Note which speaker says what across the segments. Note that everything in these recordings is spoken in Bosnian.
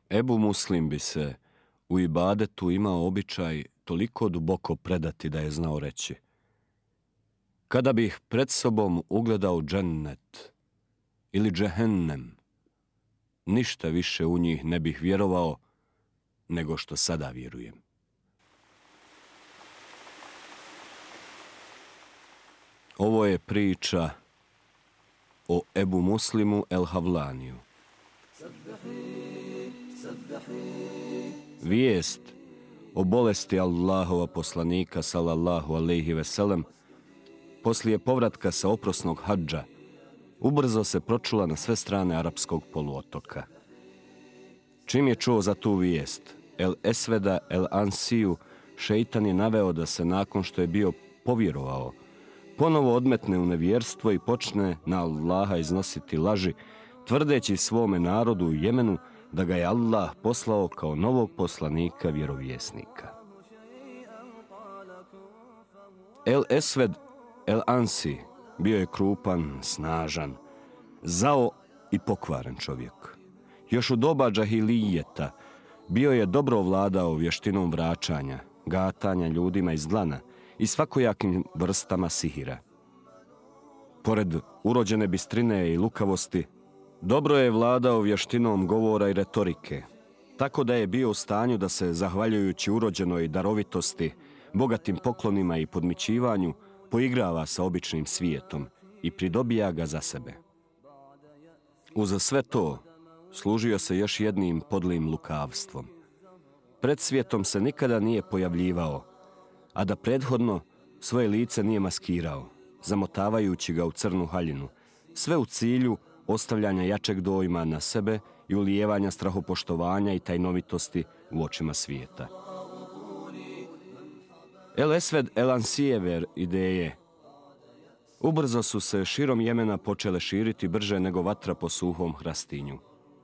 Speaker 1: Ebu Muslim bi se u ibadetu imao običaj toliko duboko predati da je znao reći: kada bih pred sobom ugledao džennet ili džehennem, ništa više u njih ne bih vjerovao nego što sada vjerujem. Ovo je priča o Ebu Muslimu el-Havlaniju. Vijest o bolesti Allahova poslanika sallallahu alejhi ve sellem poslije povratka sa oprosnog hadža ubrzo se pročula na sve strane arapskog poluotoka. Čim je čuo za tu vijest, El Esveda El Ansiju, šeitan je naveo da se nakon što je bio povjerovao, ponovo odmetne u nevjerstvo i počne na Allaha iznositi laži, tvrdeći svome narodu u Jemenu da ga je Allah poslao kao novog poslanika vjerovjesnika. El Esved El Ansi bio je krupan, snažan, zao i pokvaren čovjek. Još u doba džahilijeta bio je dobro vladao vještinom vraćanja, gatanja ljudima iz dlana i svakojakim vrstama sihira. Pored urođene bistrine i lukavosti, dobro je vladao vještinom govora i retorike, tako da je bio u stanju da se, zahvaljujući urođenoj darovitosti, bogatim poklonima i podmićivanju, poigrava sa običnim svijetom i pridobija ga za sebe. Uz sve to, služio se još jednim podlim lukavstvom. Pred svijetom se nikada nije pojavljivao, a da prethodno svoje lice nije maskirao, zamotavajući ga u crnu haljinu, sve u cilju ostavljanja jačeg dojma na sebe i ulijevanja strahopoštovanja i tajnovitosti u očima svijeta. El Esved El Ansijeve ideje ubrzo su se širom Jemena počele širiti brže nego vatra po suhom hrastinju.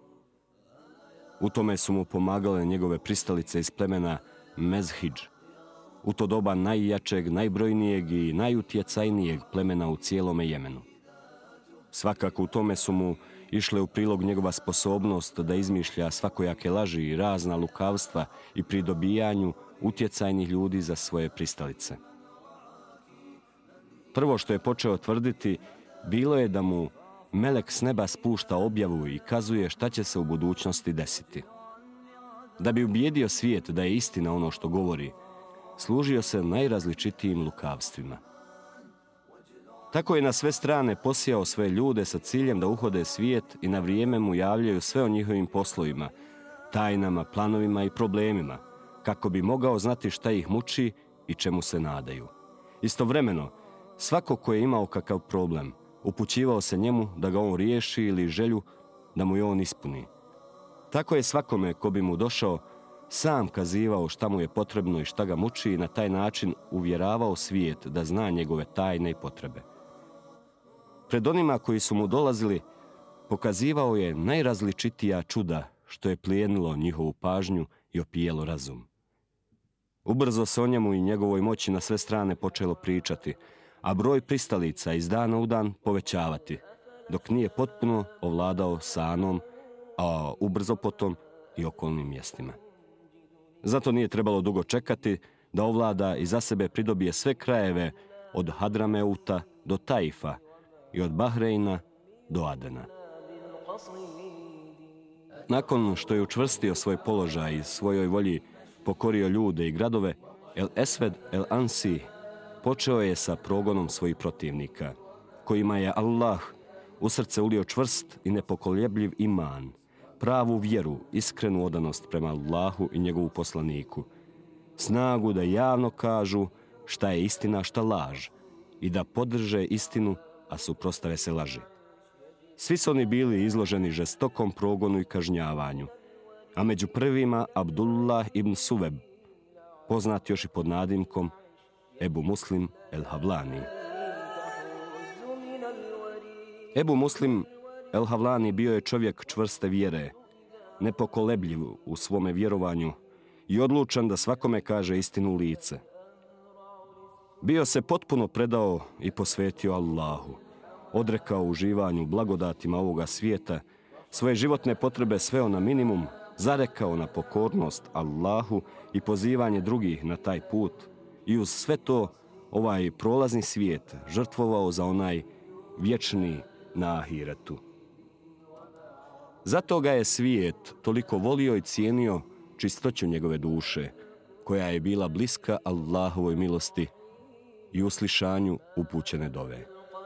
Speaker 1: U tome su mu pomagale njegove pristalice iz plemena Mezhidž, u to doba najjačeg, najbrojnijeg i najutjecajnijeg plemena u cijelome Jemenu. Svakako u tome su mu išle u prilog njegova sposobnost da izmišlja svakojake laži i razna lukavstva i pri dobijanju utjecajnih ljudi za svoje pristalice. Prvo što je počeo tvrditi bilo je da mu melek s neba spušta objavu i kazuje šta će se u budućnosti desiti. Da bi ubijedio svijet da je istina ono što govori, služio se najrazličitijim lukavstvima. Tako je na sve strane posijao sve ljude sa ciljem da uhode svijet i na vrijeme mu javljaju sve o njihovim poslovima, tajnama, planovima i problemima, kako bi mogao znati šta ih muči i čemu se nadaju. Istovremeno, svako ko je imao kakav problem, upućivao se njemu da ga on riješi ili želju da mu je on ispuni. Tako je svakome ko bi mu došao sam kazivao šta mu je potrebno i šta ga muči i na taj način uvjeravao svijet da zna njegove tajne i potrebe. Pred onima koji su mu dolazili, pokazivao je najrazličitija čuda što je plijenilo njihovu pažnju i opijelo razum. Ubrzo se o njemu i njegovoj moći na sve strane počelo pričati, a broj pristalica iz dana u dan povećavati, dok nije potpuno ovladao Sanom, a ubrzo potom i okolnim mjestima. Zato nije trebalo dugo čekati da ovlada i za sebe pridobije sve krajeve od Hadrameuta do Taifa i od Bahreina do Adena. Nakon što je učvrstio svoj položaj i svojoj volji pokorio ljude i gradove, El Esved El Ansi počeo je sa progonom svojih protivnika, kojima je Allah u srce ulio čvrst i nepokoljebljiv iman, pravu vjeru, iskrenu odanost prema Allahu i njegovu poslaniku, snagu da javno kažu šta je istina, šta laž, i da podrže istinu, a suprotstave se laži. Svi su oni bili izloženi žestokom progonu i kažnjavanju, a među prvima Abdullah ibn Suveb, poznat još i pod nadimkom Ebu Muslim el-Havlani. Ebu Muslim el-Havlani bio je čovjek čvrste vjere, nepokolebljiv u svome vjerovanju i odlučan da svakome kaže istinu u lice. Bio se potpuno predao i posvetio Allahu, odrekao uživanju blagodatima ovoga svijeta, svoje životne potrebe sveo na minimum zarekao na pokornost Allahu i pozivanje drugih na taj put i uz sve to ovaj prolazni svijet žrtvovao za onaj vječni na ahiretu. Zato ga je svijet toliko volio i cijenio čistoću njegove duše, koja je bila bliska Allahovoj milosti i uslišanju upućene dove.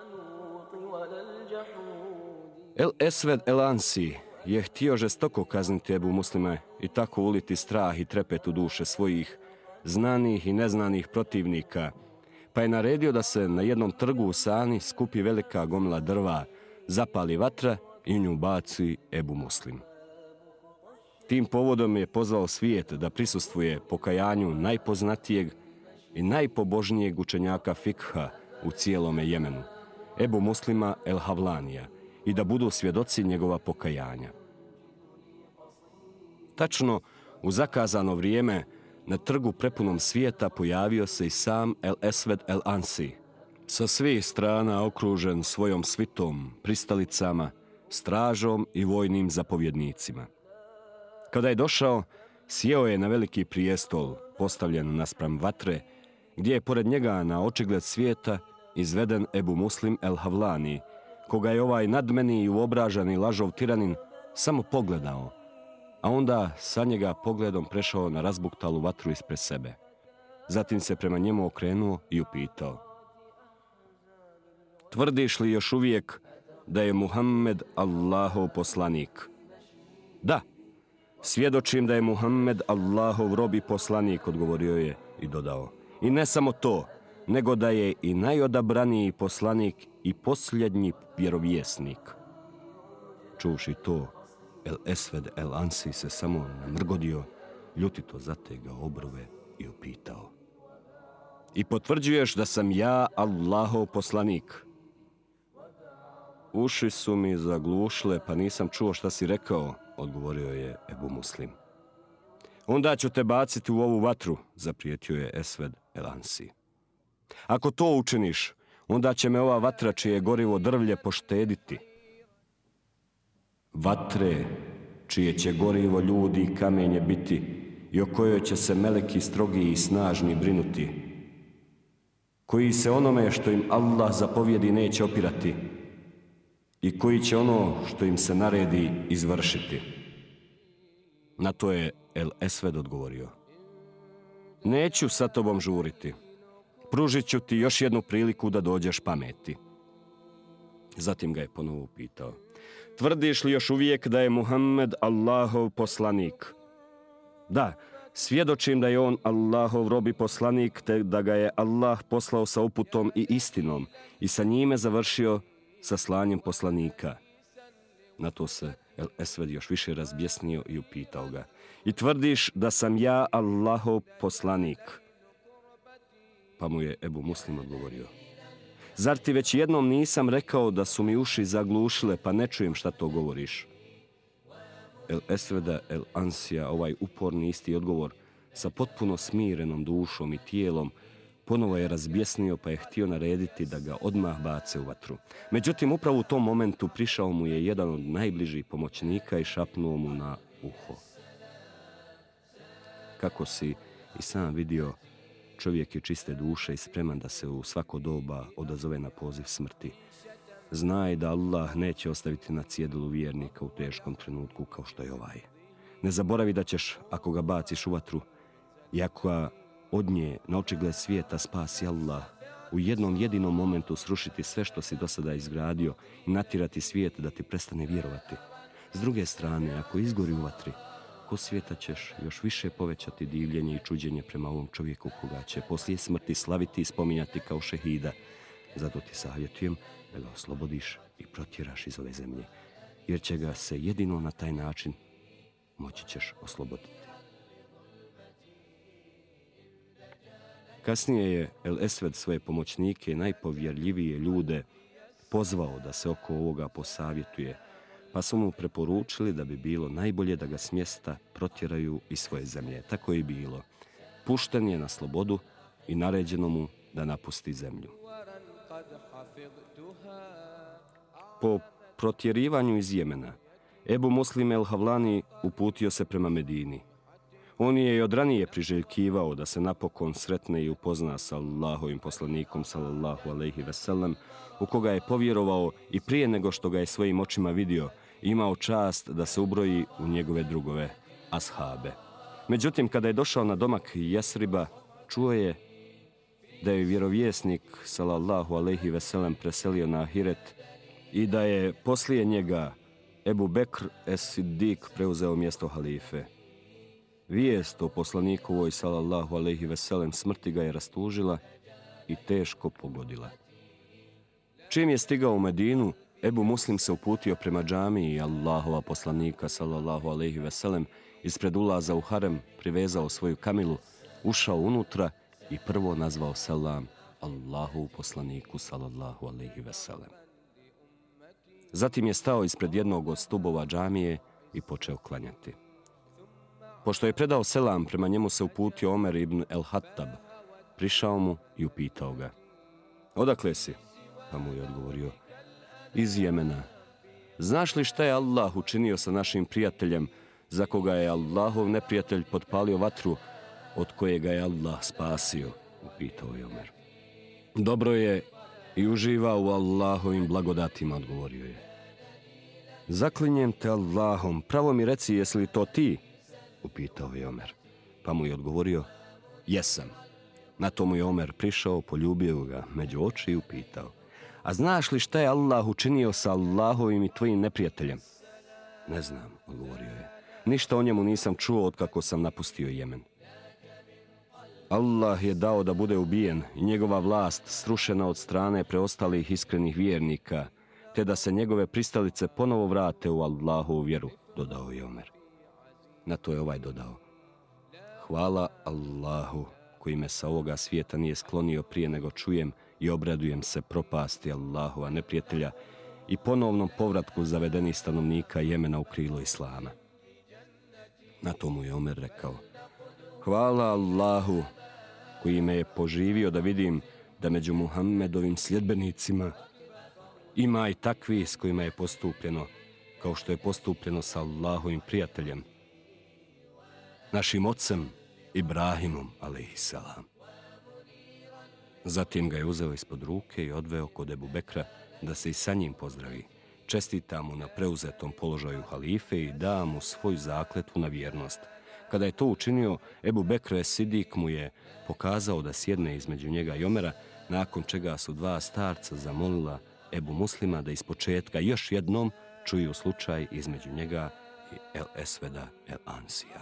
Speaker 1: El Esved El Ansi je htio žestoko kazniti Ebu Muslima i tako uliti strah i trepet u duše svojih znanih i neznanih protivnika, pa je naredio da se na jednom trgu u Sani skupi velika gomila drva, zapali vatra i u nju baci Ebu Muslim. Tim povodom je pozvao svijet da prisustvuje pokajanju najpoznatijeg i najpobožnijeg učenjaka fikha u cijelome Jemenu, Ebu Muslima El Havlanija, i da budu svjedoci njegova pokajanja. Tačno u zakazano vrijeme na trgu prepunom svijeta pojavio se i sam El Esved El Ansi, sa svih strana okružen svojom svitom, pristalicama, stražom i vojnim zapovjednicima. Kada je došao, sjeo je na veliki prijestol postavljen naspram vatre, gdje je pored njega na očigled svijeta izveden Ebu Muslim El Havlani, koga je ovaj nadmeni i uobraženi lažov tiranin samo pogledao, a onda sa njega pogledom prešao na razbuktalu vatru ispred sebe. Zatim se prema njemu okrenuo i upitao: tvrdiš li još uvijek da je Muhammed Allahov poslanik? Da, svjedočim da je Muhammed Allahov rob i poslanik, odgovorio je i dodao: i ne samo to, nego da je i najodabraniji poslanik i posljednji vjerovjesnik. Čuvši to, El Esved El Ansi se samo namrgodio, ljutito zategao obrove i upitao: i potvrđuješ da sam ja Allahov poslanik? Uši su mi zaglušile, pa nisam čuo šta si rekao, odgovorio je Ebu Muslim. Onda ću te baciti u ovu vatru, zaprijetio je Esved El Ansi. Ako to učiniš, onda će me ova vatra čije gorivo drvlje poštediti. Vatre čije će gorivo ljudi i kamenje biti i o kojoj će se meleki strogi i snažni brinuti, koji se onome što im Allah zapovjedi neće opirati i koji će ono što im se naredi izvršiti. Na to je El Esved odgovorio: neću sa tobom žuriti. Pružit ću ti još jednu priliku da dođeš pameti. Zatim ga je ponovo upitao: tvrdiš li još uvijek da je Muhammed Allahov poslanik? Da, svjedočim da je on Allahov rob i poslanik, te da ga je Allah poslao sa uputom i istinom i sa njime završio sa slanjem poslanika. Na to se El Esved još više razbjesnio i upitao ga: i tvrdiš da sam ja Allahov poslanik? Pa mu je Ebu Muslim odgovorio: zar ti već jednom nisam rekao da su mi uši zaglušile, pa ne čujem šta to govoriš? El Esveda El Ansija ovaj uporni isti odgovor sa potpuno smirenom dušom i tijelom ponovo je razbjesnio, pa je htio narediti da ga odmah bace u vatru. Međutim, upravo u tom momentu prišao mu je jedan od najbližih pomoćnika i šapnuo mu na uho: kako si i sam vidio, čovjek je čiste duše i spreman da se u svako doba odazove na poziv smrti. Znaj da Allah neće ostaviti na cjedilu vjernika u teškom trenutku kao što je ovaj. Ne zaboravi da ćeš, ako ga baciš u vatru, i ako ga od nje na očigled svijeta spasi Allah, u jednom jedinom momentu srušiti sve što si do sada izgradio i natjerati svijet da ti prestane vjerovati. S druge strane, ako izgori u vatri, ko svijeta ćeš još više povećati divljenje i čuđenje prema ovom čovjeku koga će poslije smrti slaviti i spominjati kao šehida. Zato ti savjetujem da ga oslobodiš i protjeraš iz ove zemlje, jer će ga se jedino na taj način moći ćeš osloboditi. Kasnije je El Esved svoje pomoćnike i najpovjerljivije ljude pozvao da se oko ovoga posavjetuje, pa su mu preporučili da bi bilo najbolje da ga s mjesta protjeraju iz svoje zemlje. Tako je i bilo. Pušten je na slobodu i naređeno mu da napusti zemlju. Po protjerivanju iz Jemena, Ebu Muslim el-Havlani uputio se prema Medini. On je i od ranije priželjkivao da se napokon sretne i upozna sa Allahovim poslanikom sallallahu alejhi ve sellem, u koga je povjerovao i prije nego što ga je svojim očima vidio, imao čast da se ubroji u njegove drugove, ashabe. Međutim, kada je došao na domak Jesriba, čuo je da je vjerovjesnik sallallahu alejhi ve sellem preselio na ahiret i da je poslije njega Ebu Bekr es-Siddik preuzeo mjesto halife. Vijest o poslanikovoj sallallahu alejhi ve sellem smrti ga je rastužila i teško pogodila. Čim je stigao u Medinu, Ebu Muslim se uputio prema džamiji Allahova poslanika sallallahu alejhi ve sellem, ispred ulaza u harem privezao svoju kamilu, ušao unutra i prvo nazvao selam Allahu poslaniku sallallahu alejhi ve sellem. Zatim je stao ispred jednog od stubova džamije i počeo klanjati. Pošto je predao selam, prema njemu se uputio Omer ibn el-Hattab. Prišao mu i upitao ga: "Odakle si?" Pa mu je odgovorio: "Iz Jemena. Znaš li šta je Allah učinio sa našim prijateljem, za koga je Allahov neprijatelj potpalio vatru, od koje ga je Allah spasio?" upitao je Omer. "Dobro je i uživa u Allahovim blagodatima", odgovorio je. "Zaklinjem te Allahom, pravo mi reci, jesi li to ti?" upitao je Omer. Pa mu je odgovorio: "Jesam." Na to mu je Omer prišao, poljubio ga među oči i upitao: "A znaš li šta je Allah učinio sa Allahovim i tvojim neprijateljem?" "Ne znam", odgovorio je. "Ništa o njemu nisam čuo otkako sam napustio Jemen." Allah je dao da bude ubijen i njegova vlast srušena od strane preostalih iskrenih vjernika, te da se njegove pristalice ponovo vrate u Allahovu vjeru, dodao je Omer. Na to je ovaj dodao: "Hvala Allahu koji me sa ovoga svijeta nije sklonio prije nego čujem i obradujem se propasti Allahova neprijatelja i ponovnom povratku zavedenih stanovnika Jemena u krilo Islama." Na to mu je Omer rekao: "Hvala Allahu koji me je poživio da vidim da među Muhammedovim sljedbenicima ima i takvi s kojima je postupljeno kao što je postupljeno sa Allahovim prijateljem, našim ocem Ibrahimom alejhiselam." Zatim ga je uzeo ispod ruke i odveo kod Ebu Bekra da se i sa njim pozdravi, čestita mu na preuzetom položaju halife i da mu svoju zakletvu na vjernost. Kada je to učinio, Ebu Bekr es-Siddik mu je pokazao da sjedne između njega i Omera, nakon čega su dva starca zamolila Ebu Muslima da ispočetka još jednom čuju slučaj između njega i el-Esveda el-Ansija.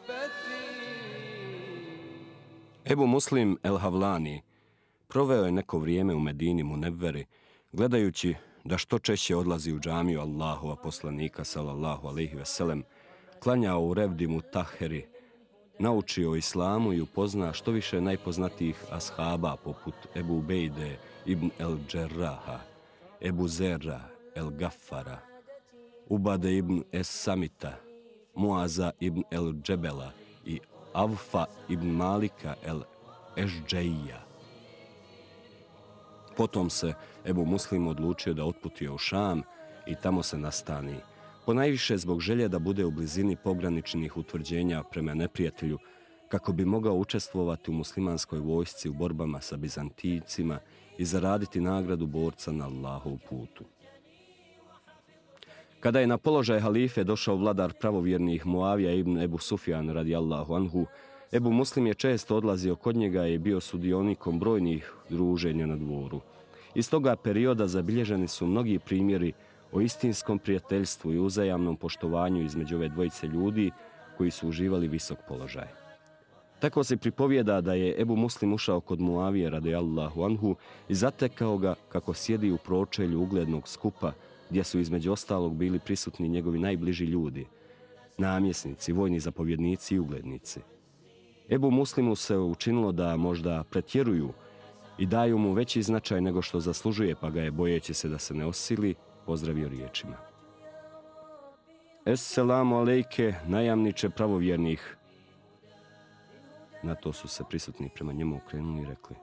Speaker 1: Ebu Muslim el-Havlani proveo je neko vrijeme u Medini Munevveri, gledajući da što češće odlazi u džamiju Allahova poslanika sallallahu alejhi ve sellem, klanjao u Revdimu Taheri, naučio o islamu i upozna što više najpoznatijih ashaba poput Ebu Ubejde ibn el-Džerraha, Ebu Zerra el-Gaffara, Ubade ibn es-Samita, Muaza ibn el-Džebela i Avfa ibn Malika el-Ešđeija. Potom se Ebu Muslim odlučio da otputuje u Šam i tamo se nastani, ponajviše zbog želje da bude u blizini pograničnih utvrđenja prema neprijatelju, kako bi mogao učestvovati u muslimanskoj vojsci u borbama sa Bizantijcima i zaraditi nagradu borca na Allahov putu. Kada je na položaj halife došao vladar pravovjernih Muavija ibn Ebu Sufjan radijallahu anhu, Ebu Muslim je često odlazio kod njega i bio sudionikom brojnih druženja na dvoru. Iz toga perioda zabilježeni su mnogi primjeri o istinskom prijateljstvu i uzajamnom poštovanju između ove dvojice ljudi koji su uživali visok položaj. Tako se pripovijeda da je Ebu Muslim ušao kod Muavije radijallahu anhu i zatekao ga kako sjedi u pročelju uglednog skupa, gdje su između ostalog bili prisutni njegovi najbliži ljudi, namjesnici, vojni zapovjednici i uglednici. Ebu Muslimu se učinilo da možda pretjeruju i daju mu veći značaj nego što zaslužuje, pa ga je, bojeći se da se ne osili, pozdravio riječima: "Esselamu alejke, najamniče pravovjernih." Na to su se prisutni prema njemu okrenuli i rekli: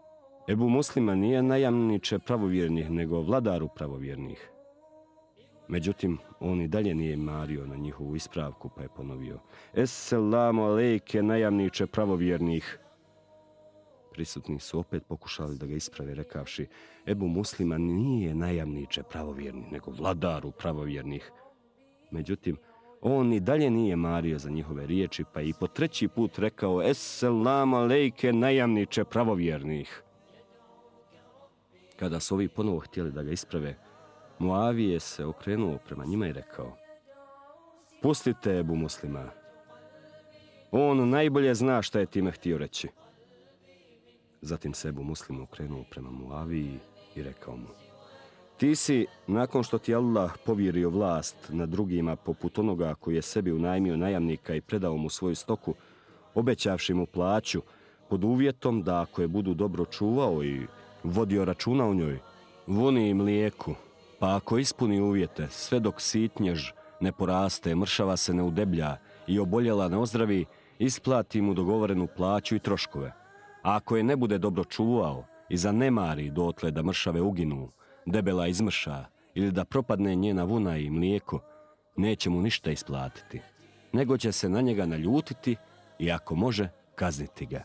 Speaker 1: "Ebu Muslima nije najamniče pravovjernih, nego vladaru pravovjernih." Međutim, on i dalje nije mario na njihovu ispravku, pa je ponovio: Esselamu alejke, najamniče pravovjernih. Prisutni su opet pokušali da ga isprave, rekavši: Ebu Muslima nije najamniče pravovjernih, nego vladaru pravovjernih. Međutim, on i dalje nije mario za njihove riječi, pa je i po treći put rekao: Esselamu alejke, najamniče pravovjernih. Kada su ovi ponovo htjeli da ga isprave, Muavije se okrenuo prema njima i rekao: Pustite Ebu Muslima. On najbolje zna šta je time htio reći. Zatim se Ebu Muslim okrenuo prema Muaviji i rekao mu: Ti si, nakon što ti Allah povjerio vlast nad drugima poput onoga koji je sebi unajmio najamnika i predao mu svoju stoku, obećavši mu plaću pod uvjetom da ako je budu dobro čuvao i vodio računa o njoj, vuni i mlijeku, pa ako ispuni uvjete, sve dok sitnjež ne poraste, mršava se ne udeblja i oboljela ne ozdravi, isplati mu dogovorenu plaću i troškove. A ako je ne bude dobro čuvao i zanemari dotle da mršave uginu, debela izmrša ili da propadne njena vuna i mlijeko, neće mu ništa isplatiti, nego će se na njega naljutiti i ako može, kazniti ga.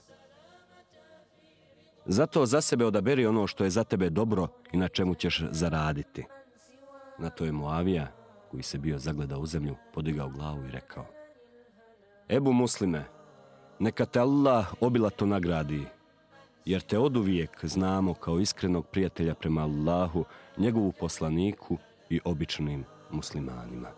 Speaker 1: Zato za sebe odaberi ono što je za tebe dobro i na čemu ćeš zaraditi. Na to je Muavija, koji se bio zagledao u zemlju, podigao glavu i rekao: Ebu Muslime, neka te Allah obilato nagradi, jer te oduvijek znamo kao iskrenog prijatelja prema Allahu, njegovu poslaniku i običnim muslimanima.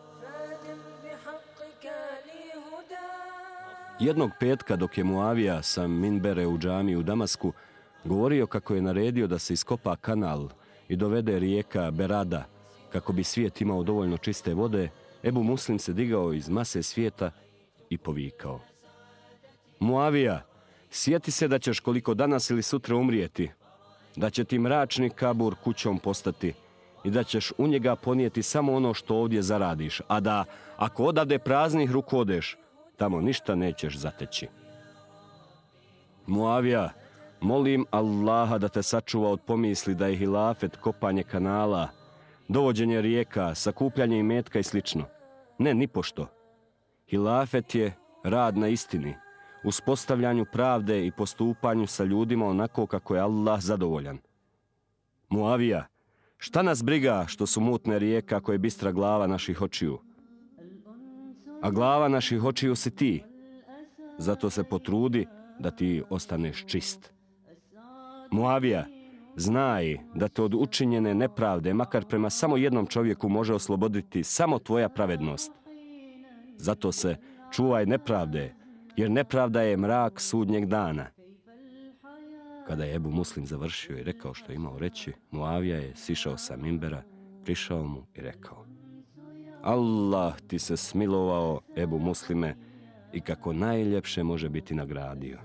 Speaker 1: Jednog petka, dok je Muavija sa minbere u džamiji u Damasku govorio kako je naredio da se iskopa kanal i dovede rijeka Berada kako bi svijet imao dovoljno čiste vode, Ebu Muslim se digao iz mase svijeta i povikao: Muavija, sjeti se da ćeš koliko danas ili sutra umrijeti, da će ti mračni kabur kućom postati i da ćeš u njega ponijeti samo ono što ovdje zaradiš, a da, ako odavde praznih ruku odeš, tamo ništa nećeš zateći. Muavija, molim Allaha da te sačuva od pomisli da je hilafet kopanje kanala, dovođenje rijeka, sakupljanje imetka i slično. Ne, nipošto. Hilafet je rad na istini, uspostavljanju pravde i postupanju sa ljudima onako kako je Allah zadovoljan. Muavija, šta nas briga što su mutne rijeke ako je bistra glava naših očiju? A glava naših očiju si ti. Zato se potrudi da ti ostaneš čist. Muavija, znaj da te od učinjene nepravde, makar prema samo jednom čovjeku, može osloboditi samo tvoja pravednost. Zato se čuvaj nepravde, jer nepravda je mrak sudnjeg dana. Kada je Ebu Muslim završio i rekao što je imao reći, Muavija je sišao sa minbera, prišao mu i rekao: Allah ti se smilovao, Ebu Muslime, i kako najljepše može biti nagradio.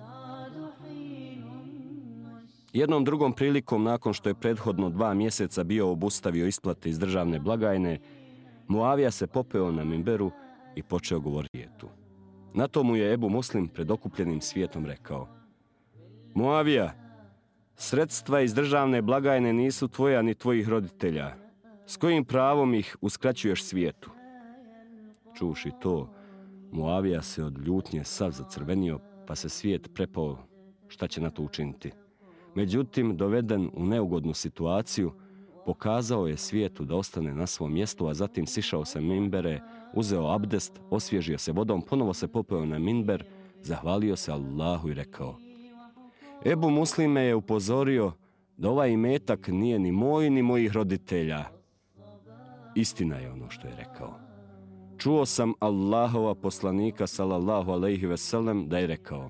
Speaker 1: Jednom drugom prilikom, nakon što je prethodno 2 mjeseca bio obustavio isplate iz državne blagajne, Muavija se popeo na minberu i počeo govoriti tu. Na to mu je Ebu Muslim pred okupljenim svijetom rekao: Muavija, sredstva iz državne blagajne nisu tvoja ni tvojih roditelja. S kojim pravom ih uskraćuješ svijetu? Čuvši to, Muavija se od ljutnje sav zacrvenio, pa se svijet prepao šta će na to učiniti. Međutim, doveden u neugodnu situaciju, pokazao je svijetu da ostane na svom mjestu, a zatim sišao sa minbere, uzeo abdest, osvježio se vodom, ponovo se popeo na minber, zahvalio se Allahu i rekao: Ebu Muslim me je upozorio da ovaj imetak nije ni moj ni mojih roditelja. Istina je ono što je rekao. Čuo sam Allahova poslanika sallallahu alejhi ve sellem da je rekao: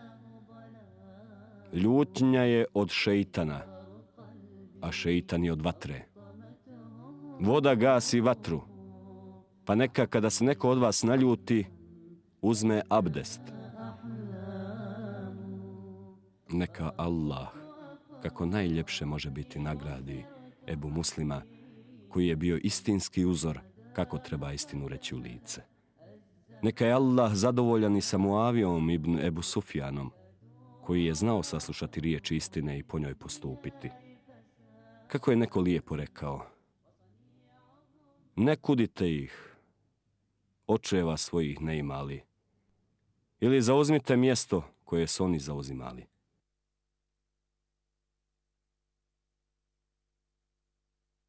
Speaker 1: ljutnja je od šeitana, a šeitan je od vatre. Voda gasi vatru, pa neka kada se neko od vas naljuti, uzme abdest. Neka Allah, kako najljepše može biti, nagradi Ebu Muslima, koji je bio istinski uzor kako treba istinu reći u lice. Neka je Allah zadovoljan i sa Muavijom ibn Ebu Sufjanom, koji je znao saslušati riječi istine i po njoj postupiti. Kako je neko lijepo rekao: Ne kudite ih, očeva svojih ne imali, ili zauzmite mjesto koje su oni zauzimali.